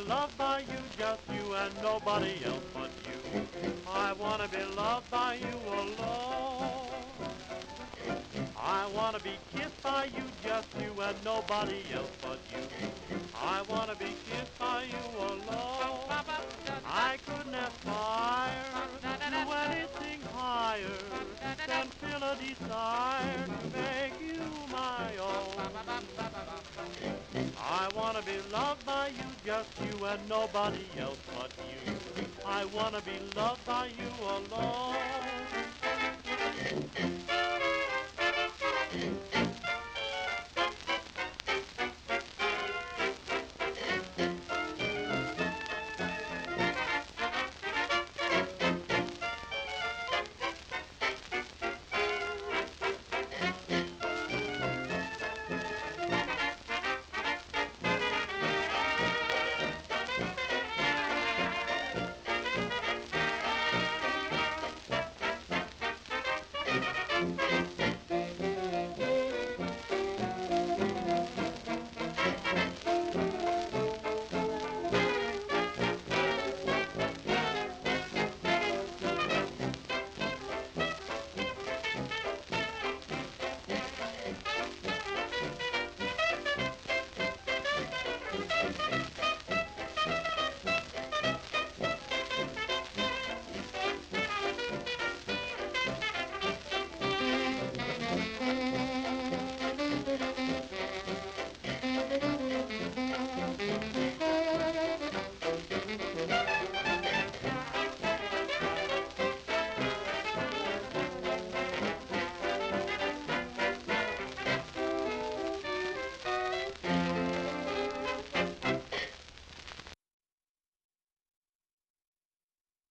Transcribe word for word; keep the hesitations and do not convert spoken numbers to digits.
loved by you, just you and nobody else but you. I wanna be loved by you alone. I wanna be kissed by you, just you and nobody else but you. I wanna be kissed by you alone. I couldn't aspire to anything higher than feel a desire to make you my own. I wanna be loved by you, just you and nobody else but you. I wanna be loved by you alone.